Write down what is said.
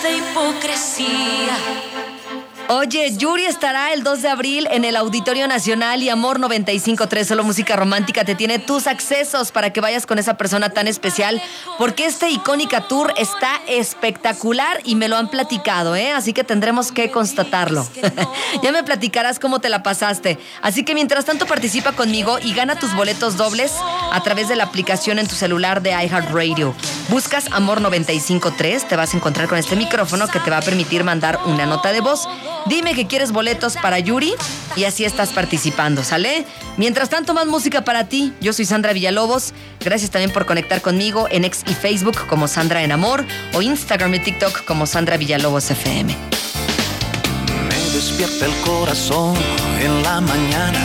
de hipocresía. Oye, Yuri estará el 2 de abril en el Auditorio Nacional y Amor 95.3, solo música romántica, te tiene tus accesos para que vayas con esa persona tan especial, porque este icónica tour está espectacular y me lo han platicado, así que tendremos que constatarlo. Ya me platicarás cómo te la pasaste. Así que mientras tanto participa conmigo y gana tus boletos dobles a través de la aplicación en tu celular de iHeartRadio. Buscas Amor 95.3, te vas a encontrar con este micrófono que te va a permitir mandar una nota de voz. Dime que quieres boletos para Yuri y así estás participando, ¿sale? Mientras tanto, más música para ti. Yo soy Sandra Villalobos. Gracias también por conectar conmigo en X y Facebook como Sandra en Amor o Instagram y TikTok como Sandra Villalobos FM. Me despierta el corazón en la mañana